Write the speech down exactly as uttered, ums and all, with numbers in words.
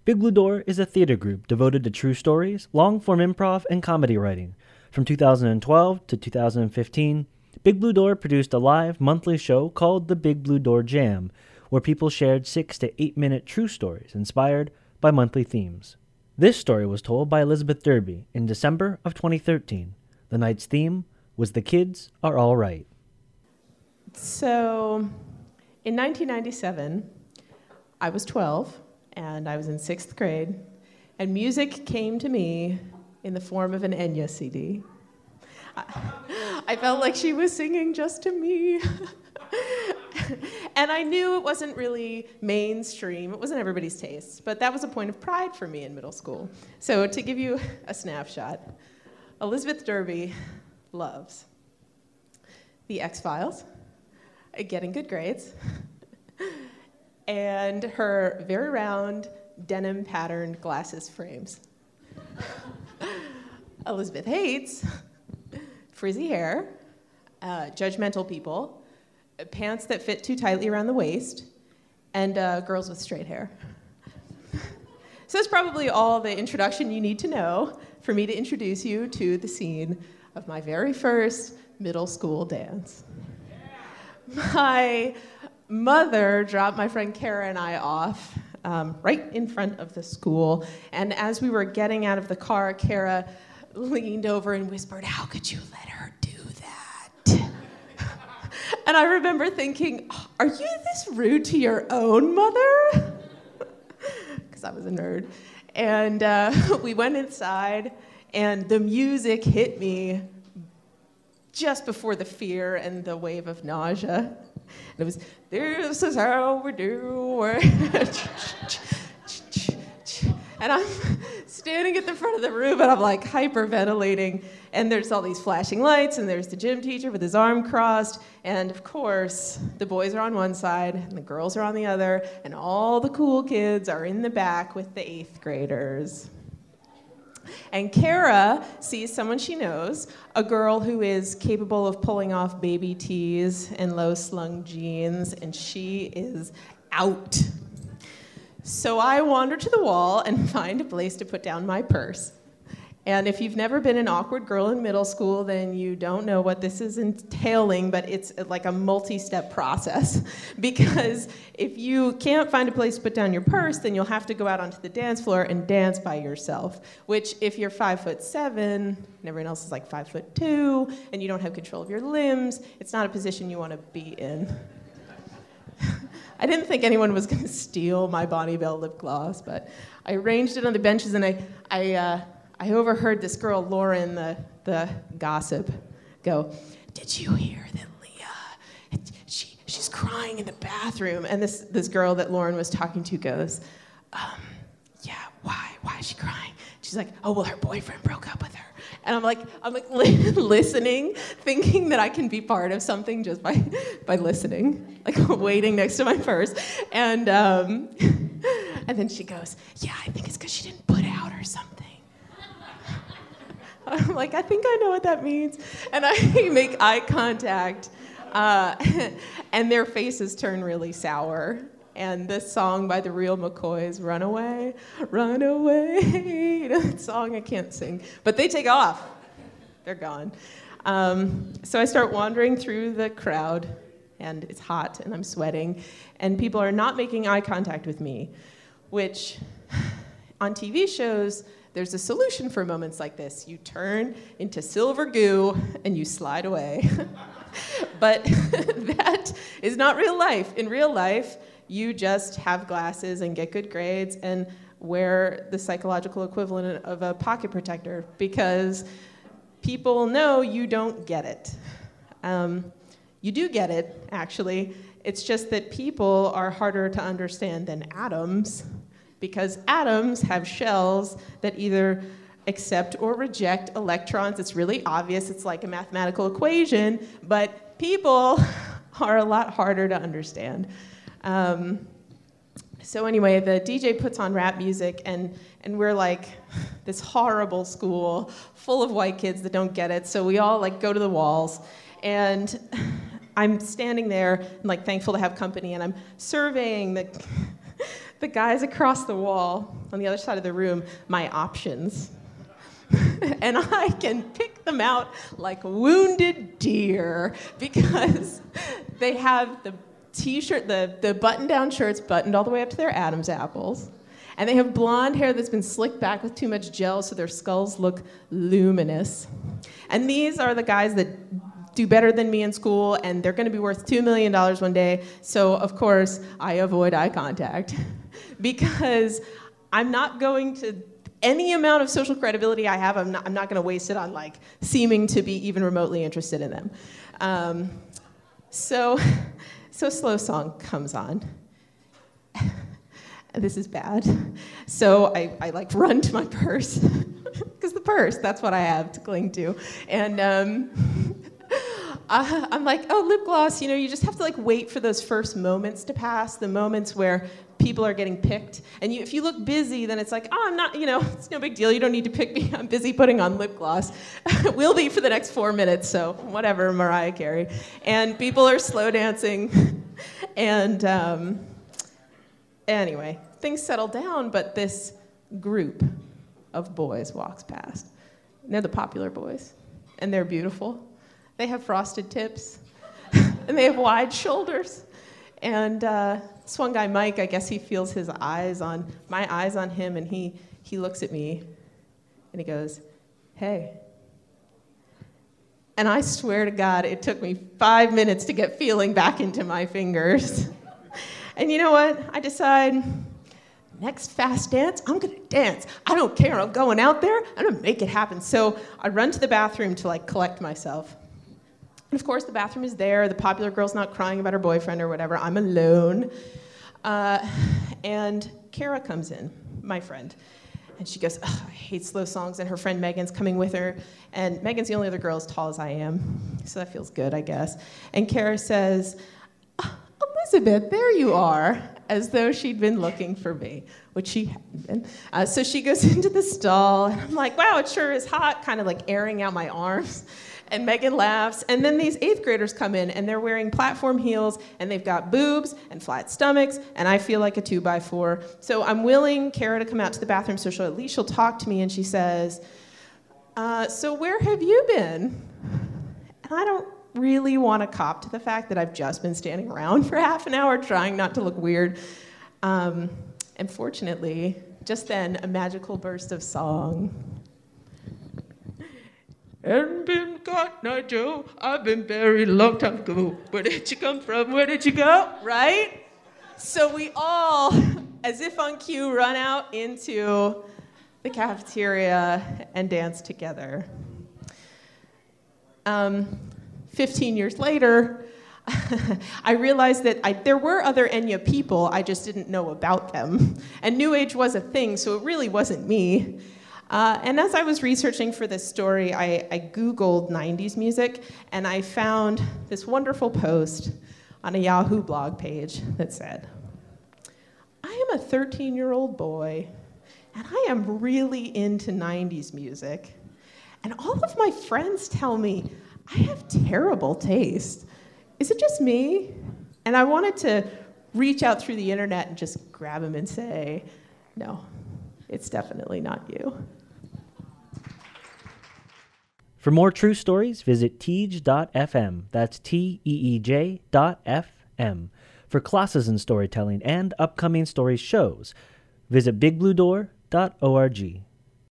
Big Blue Door is a theater group devoted to true stories, long-form improv, and comedy writing. From two thousand twelve to two thousand fifteen, Big Blue Door produced a live monthly show called the Big Blue Door Jam, where people shared six to eight minute true stories inspired by monthly themes. This story was told by Elizabeth Derby in December of twenty thirteen. The night's theme was The Kids Are All Right. So, in nineteen ninety-seven, I was twelve, and I was in sixth grade, and music came to me in the form of an Enya C D. I, I felt like she was singing just to me. And I knew it wasn't really mainstream, it wasn't everybody's taste, but that was a point of pride for me in middle school. So to give you a snapshot, Elizabeth Derby loves The X-Files, getting good grades, and her very round denim patterned glasses frames. Elizabeth hates frizzy hair, uh, judgmental people, pants that fit too tightly around the waist, and uh, girls with straight hair. So that's probably all the introduction you need to know for me to introduce you to the scene of my very first middle school dance. My mother dropped my friend Kara and I off um, right in front of the school, and as we were getting out of the car, Kara leaned over and whispered, "How could you let her do that?" And I remember thinking, are you this rude to your own mother? Because I was a nerd. And uh, we went inside, and the music hit me just before the fear and the wave of nausea. And it was, "This is how we do it." And I'm standing at the front of the room, and I'm like hyperventilating. And there's all these flashing lights, and there's the gym teacher with his arm crossed. And of course, the boys are on one side, and the girls are on the other, and all the cool kids are in the back with the eighth graders. And Kara sees someone she knows, a girl who is capable of pulling off baby tees and low-slung jeans, and she is out. So I wander to the wall and find a place to put down my purse. And if you've never been an awkward girl in middle school, then you don't know what this is entailing, but it's like a multi-step process. Because if you can't find a place to put down your purse, then you'll have to go out onto the dance floor and dance by yourself, which if you're five foot seven, and everyone else is like five foot two, and you don't have control of your limbs, it's not a position you want to be in. I didn't think anyone was going to steal my Bonnie Bell lip gloss, but I arranged it on the benches, and I I, uh, I overheard this girl, Lauren, the, the gossip, go, "Did you hear that Leah, she, she's crying in the bathroom?" And this, this girl that Lauren was talking to goes, um, "Yeah, why? Why is she crying?" She's like, "Oh, well, her boyfriend broke up with her." And I'm like, I'm like li- listening, thinking that I can be part of something just by, by listening, like waiting next to my purse. And um, and then she goes, "Yeah, I think it's because she didn't put out or something." I'm like, I think I know what that means. And I make eye contact, uh, and their faces turn really sour. And this song by the Real McCoys, "Runaway, Runaway," you know, that song I can't sing, but they take off. They're gone. Um, so I start wandering through the crowd, and it's hot, and I'm sweating, and people are not making eye contact with me, which on T V shows, there's a solution for moments like this. You turn into silver goo, and you slide away. But that is not real life. In real life, you just have glasses and get good grades and wear the psychological equivalent of a pocket protector because people know you don't get it. Um, you do get it, actually. It's just that people are harder to understand than atoms because atoms have shells that either accept or reject electrons. It's really obvious. It's like a mathematical equation, but people are a lot harder to understand. Um, so anyway, the D J puts on rap music, and, and we're like this horrible school full of white kids that don't get it. So we all like go to the walls, and I'm standing there and like thankful to have company, and I'm surveying the the guys across the wall, on the other side of the room, my options. And I can pick them out like wounded deer because they have the t-shirt, the, the button-down shirts buttoned all the way up to their Adam's apples. And they have blonde hair that's been slicked back with too much gel so their skulls look luminous. And these are the guys that do better than me in school, and they're going to be worth two million dollars one day. So, of course, I avoid eye contact because I'm not going to... Any amount of social credibility I have, I'm not, I'm not going to waste it on like seeming to be even remotely interested in them. Um, so, so Slow Song comes on. This is bad. So I, I like run to my purse because the purse, that's what I have to cling to. And um, I, I'm like, oh, lip gloss, you know, you just have to like wait for those first moments to pass, the moments where people are getting picked. And you, if you look busy, then it's like, oh, I'm not, you know, it's no big deal. You don't need to pick me. I'm busy putting on lip gloss. Will be for the next four minutes, so whatever, Mariah Carey. And people are slow dancing. And um, anyway, things settle down, but this group of boys walks past. And they're the popular boys, and they're beautiful. They have frosted tips, and they have wide shoulders. And uh, this one guy, Mike, I guess he feels his eyes on, my eyes on him, and he, he looks at me, and he goes, hey. And I swear to God, it took me five minutes to get feeling back into my fingers. And you know what? I decide, next fast dance, I'm gonna dance. I don't care, I'm going out there, I'm gonna make it happen. So I run to the bathroom to like collect myself. And of course, the bathroom is there. The popular girl's not crying about her boyfriend or whatever. I'm alone. Uh, and Kara comes in, my friend. And she goes, I hate slow songs. And her friend Megan's coming with her. And Megan's the only other girl as tall as I am. So that feels good, I guess. And Kara says, Elizabeth, there you are. As though she'd been looking for me, which she hadn't been. Uh, so she goes into the stall. And I'm like, wow, it sure is hot, kind of like airing out my arms. And Megan laughs, and then these eighth graders come in, and they're wearing platform heels, and they've got boobs and flat stomachs, and I feel like a two by four. So I'm willing Kara to come out to the bathroom so she'll, at least she'll talk to me, and she says, uh, so where have you been? And I don't really want to cop to the fact that I've just been standing around for half an hour trying not to look weird. Um, and fortunately, just then, a magical burst of song. Hadn't been Cotton Eye Joe, I've been buried a long time ago. Where did you come from? Where did you go? Right? So we all, as if on cue, run out into the cafeteria and dance together. Um, fifteen years later, I realized that I, there were other Enya people, I just didn't know about them. And New Age was a thing, so it really wasn't me. Uh, and as I was researching for this story, I, I Googled nineties music, and I found this wonderful post on a Yahoo blog page that said, I am a thirteen-year-old boy, and I am really into nineties music. And all of my friends tell me I have terrible taste. Is it just me? And I wanted to reach out through the internet and just grab him and say, no, it's definitely not you. For more true stories, visit teej dot f m. That's T E E J dot F M. For classes in storytelling and upcoming story shows, visit big blue door dot org.